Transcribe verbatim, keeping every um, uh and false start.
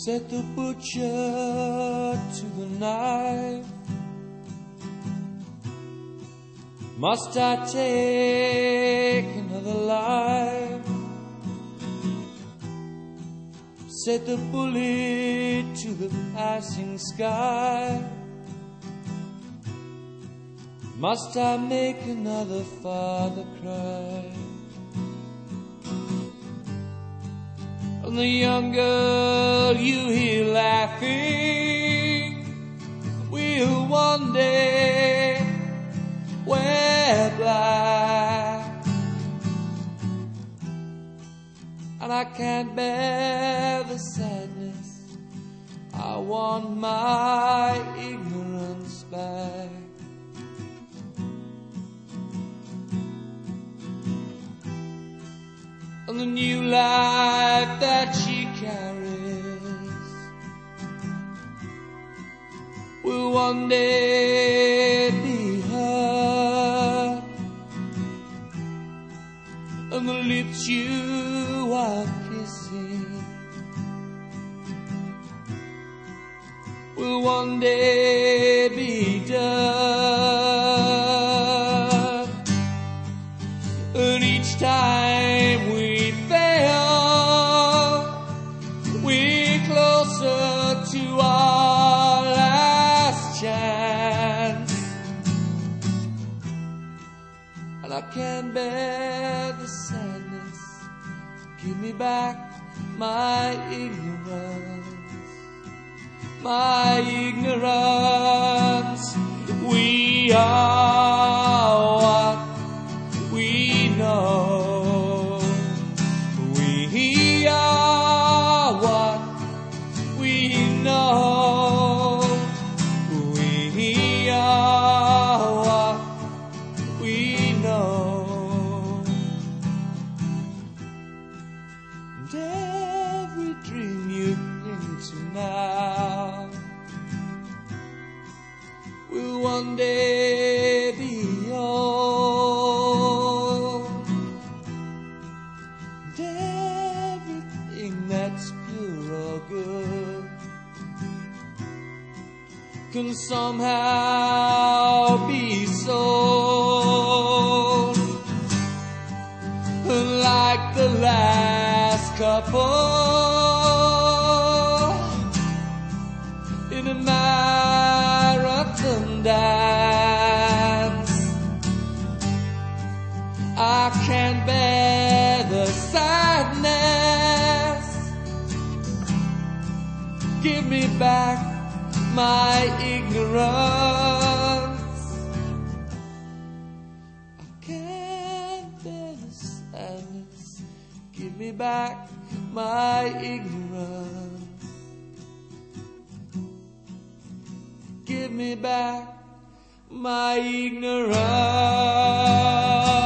Set the butcher to the knife. Must I take another life? Set the bullet to the passing sky. Must I make another father cry? And the young girl you hear laughing will one day wear black. And I can't bear the sadness, I want my ignorance back. And the new life that she carries will one day be her. And the lips you are kissing will one day be done. And each time we fail, we're closer to our last chance. And I can't bear the sadness, give me back my ignorance, my ignorance. We are what we know. We are what we know. We are what we know. And every dream you cling to now will one day be yours. And everything that's pure or good can somehow be sold. And like the last couple in a marathon dance, I can't bear the sadness, give me back my ignorance. I can't bear the sadness, give me back my ignorance. Give me back my ignorance.